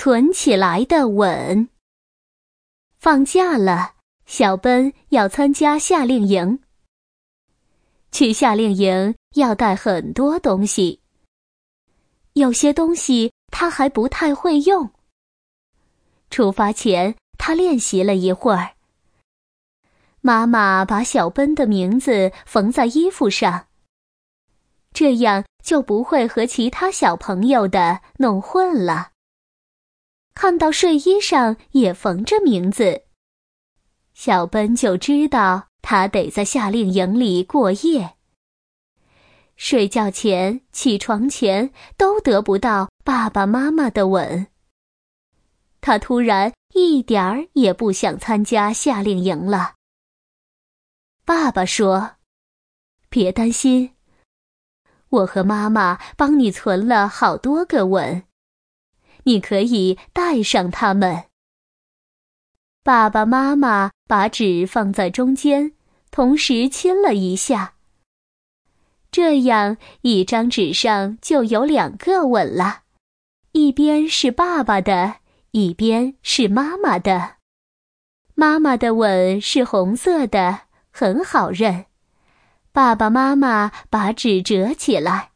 存起来的吻。放假了，小奔要参加夏令营。去夏令营要带很多东西，有些东西他还不太会用。出发前，他练习了一会儿。妈妈把小奔的名字缝在衣服上，这样就不会和其他小朋友的弄混了。看到睡衣上也缝着名字，小奔就知道他得在夏令营里过夜。睡觉前、起床前都得不到爸爸妈妈的吻。他突然一点儿也不想参加夏令营了。爸爸说：“别担心，我和妈妈帮你存了好多个吻，你可以带上它们。”爸爸妈妈把纸放在中间，同时亲了一下。这样一张纸上就有2个吻了，一边是爸爸的，一边是妈妈的。妈妈的吻是红色的，很好认。爸爸妈妈把纸折起来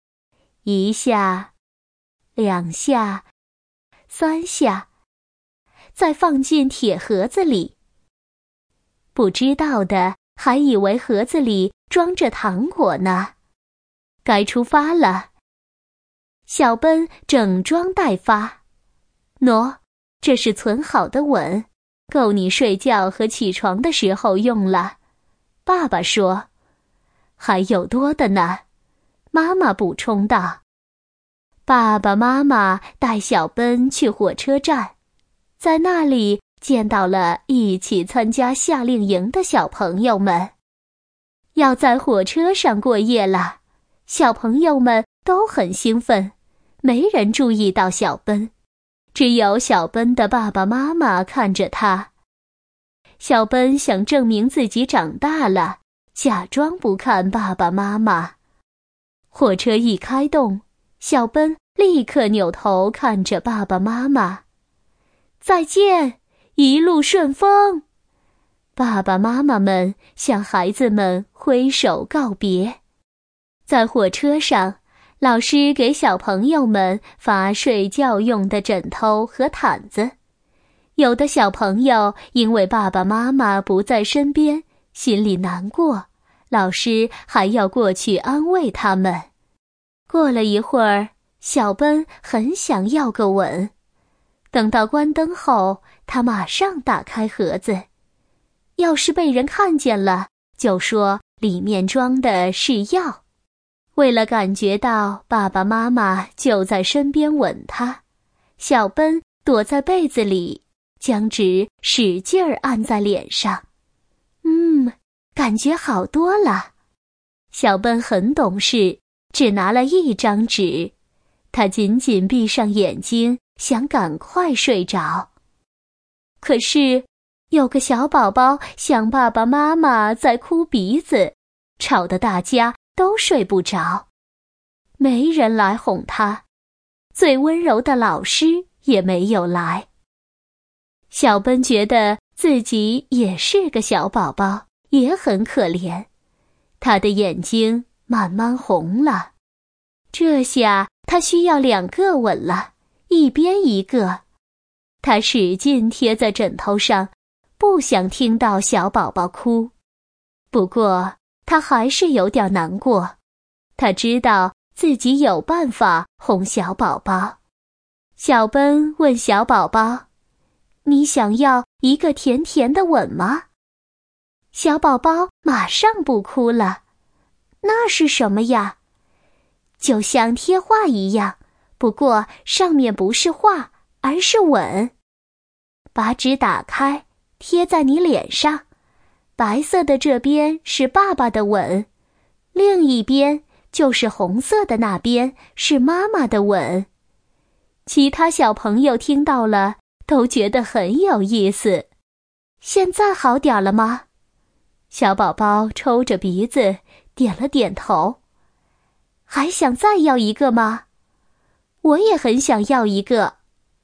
，1下、2下、3下，再放进铁盒子里。不知道的还以为盒子里装着糖果呢。该出发了。小奔整装待发。喏，这是存好的吻，够你睡觉和起床的时候用了。爸爸说。还有多的呢，妈妈补充道。爸爸妈妈带小奔去火车站，在那里见到了一起参加夏令营的小朋友们。要在火车上过夜了，小朋友们都很兴奋，没人注意到小奔，只有小奔的爸爸妈妈看着他。小奔想证明自己长大了，假装不看爸爸妈妈。火车一开动，小奔立刻扭头看着爸爸妈妈。再见，一路顺风。爸爸妈妈们向孩子们挥手告别。在火车上，老师给小朋友们发睡觉用的枕头和毯子。有的小朋友因为爸爸妈妈不在身边，心里难过，老师还要过去安慰他们。过了一会儿，小奔很想要个吻。等到关灯后，他马上打开盒子。要是被人看见了，就说里面装的是药。为了感觉到爸爸妈妈就在身边吻他，小奔躲在被子里，将纸使劲儿按在脸上。感觉好多了。小奔很懂事，只拿了1张纸。他紧紧闭上眼睛，想赶快睡着。可是，有个小宝宝想爸爸妈妈在哭鼻子，吵得大家都睡不着。没人来哄他，最温柔的老师也没有来。小奔觉得自己也是个小宝宝，也很可怜。他的眼睛慢慢红了。这下他需要2个吻了，一边一个。他使劲贴在枕头上，不想听到小宝宝哭。不过他还是有点难过。他知道自己有办法哄小宝宝。小奔问小宝宝：“你想要一个甜甜的吻吗？”小宝宝马上不哭了。那是什么呀？就像贴画一样，不过上面不是画，而是吻。把纸打开，贴在你脸上，白色的这边是爸爸的吻，另一边就是红色的那边是妈妈的吻。其他小朋友听到了，都觉得很有意思。现在好点了吗？小宝宝抽着鼻子，点了点头。还想再要一个吗？我也很想要一个。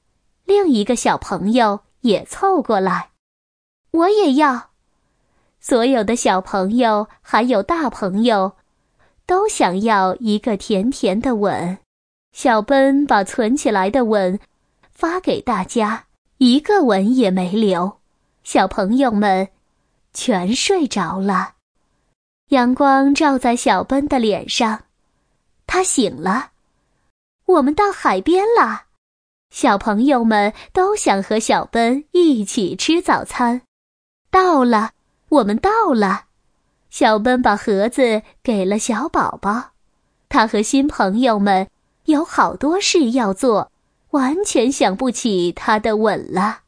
另一个小朋友也凑过来，我也要。所有的小朋友还有大朋友都想要一个甜甜的吻。小奔把存起来的吻发给大家，一个吻也没留。小朋友们全睡着了，阳光照在小奔的脸上，他醒了。我们到海边了，小朋友们都想和小奔一起吃早餐。到了，我们到了。小奔把盒子给了小宝宝，他和新朋友们有好多事要做，完全想不起他的吻了。